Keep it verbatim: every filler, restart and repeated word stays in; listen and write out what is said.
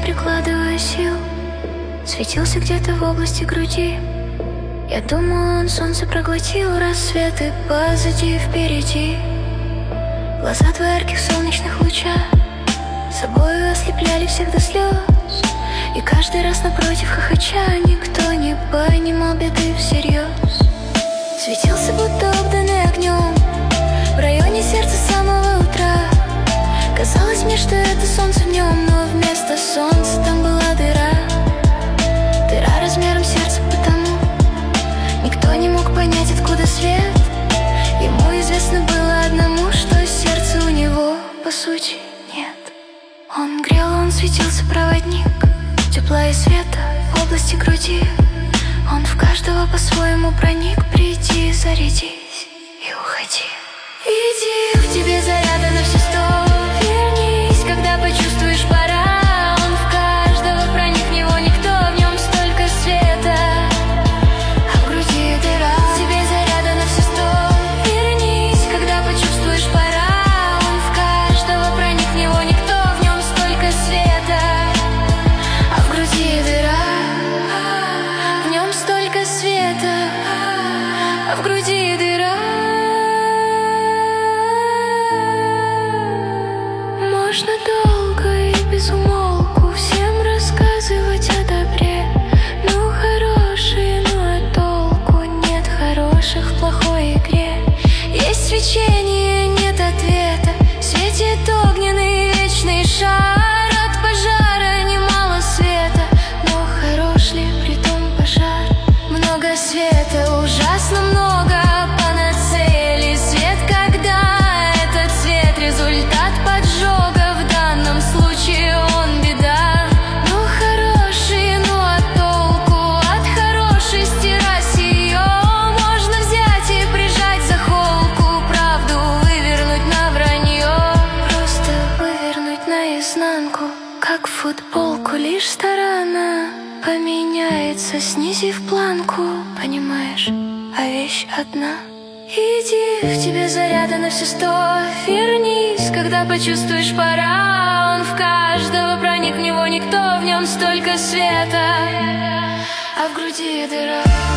прикладывая сил, светился где-то в области груди. Я думал, он солнце проглотил, рассветы позади, впереди. Глаза два ярких солнечных луча собою ослепляли всех до слез. И каждый раз напротив хохоча никто не понимал беды всерьез. Светился, будто обданный огнем, в районе сердца с самого утра. Казалось мне, что это солнце в нем, но вместо солнца там была дыра. Дыра размером сердца, потому никто не мог понять, откуда свет. Ему известно было одному, что сердца у него, по сути, нет. Он грел, он светился, проводник тепла и света в области груди. Он в каждого по-своему проник. Приди, зарядись и уходи. Иди, в тебе заряда на все сто. Вернись, когда почувствуешь пора. Он в каждого проник, в него никто, в нем столько света, а в груди дыра. В тебе заряда на все сто. Вернись, когда почувствуешь пора. Он в каждого проник, в него никто, в нем столько света, а в груди дыра. В нем столько света, а в груди дыра. Можно долго и без умолку всем рассказывать о добре. Ну хорошие, ну а толку нет хороших в плохой игре. Есть свечение, нет ответа, светит огненный вечный шар. От пожара немало света, но хорош ли притом пожар? Много света, ужасно много, панацея ли свет, когда этот свет результат поджога? В данном случае он беда. Ну хороший, ну а толку от хорошести? Раз ее можно взять и прижать за холку, правду вывернуть на вранье, просто вывернуть наизнанку, как футболку. Лишь сторона поменяется, снизив планку, понимаешь, а вещь одна. Иди, в тебе заряда на все сто. Вернись, когда почувствуешь пора. Он в каждого проник, в него никто, в нем столько света, а в груди дыра.